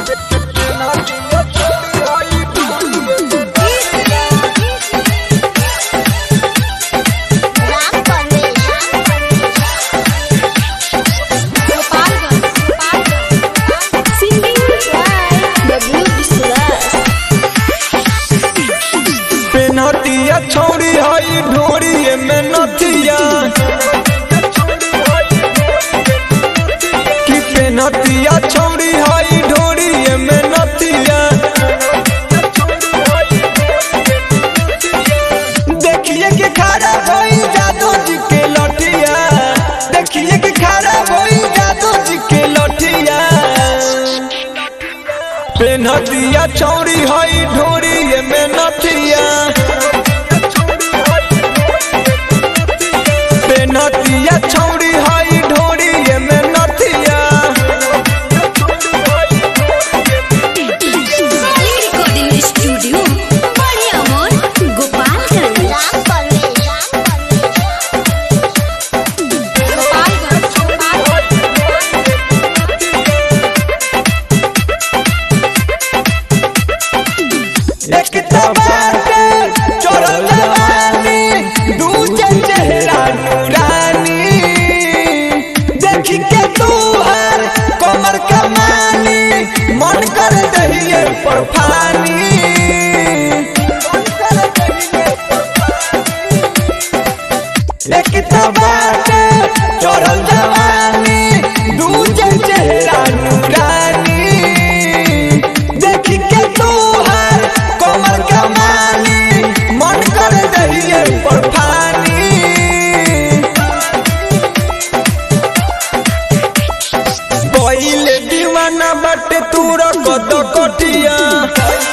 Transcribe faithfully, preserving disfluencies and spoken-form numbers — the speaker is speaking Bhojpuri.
नतिया छोड़ी हई ढोरी में नथिया कि पे नतिया छोड़ी हई ढोरी में नथिया देखिए कि खड़ा होई जादू जी के लठिया देखिए कि खड़ा होई जादू जी के लठिया पे नतिया छोड़ी हई ढोरी में नथिया नतिया छौड़ी हई ढोरी में नथिया रिकॉर्डिंग स्टूडियो बड़े अमर गोपालगंज एक तबार के चोरल जवानी दूजे चेहरा नूरानी देखी के तू हर कमर कमानी मन कर दहिए पर फानी एक तबार के चोरल जवानी दूजे चेहरा नूरानी देखी के तू हर कमर कमानी मन कर दहिए पर फानी पहिले दीवाना बटे तू रखत कटिया।